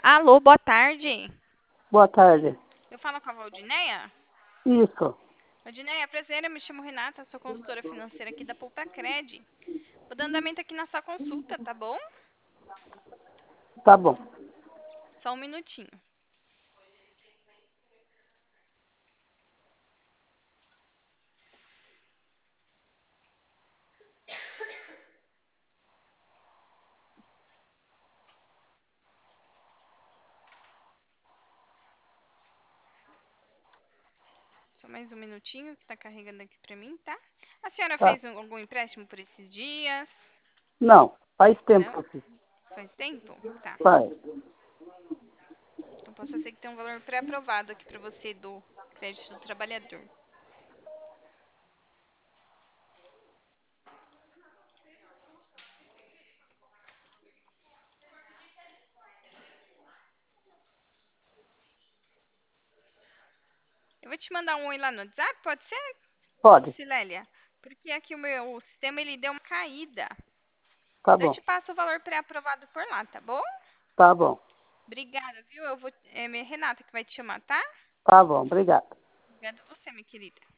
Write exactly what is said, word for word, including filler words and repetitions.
Alô, boa tarde. Boa tarde. Eu falo com a Valdineia? Isso, Valdineia, prazer, eu me chamo Renata, sou consultora financeira aqui da Poupa-Cred. Vou dando andamento aqui na sua consulta, tá bom? tá bom. Só um minutinho. Só mais um minutinho que tá carregando aqui pra mim, tá? A senhora Tá. fez um- algum empréstimo por esses dias? Não, faz tempo Não? que eu fiz. Faz tempo? Tá. Faz. Então posso ser que tem um valor pré-aprovado aqui pra você do crédito do trabalhador. Eu vou te mandar um oi lá no WhatsApp, pode ser, Pode. Silélia? Porque aqui o meu o sistema ele deu uma caída. Tá Eu bom. te passo o valor pré-aprovado por lá, tá bom? Tá bom. Obrigada, viu? Eu vou, é minha Renata que vai te chamar, tá? Tá bom. Obrigado. Obrigada a você, minha querida.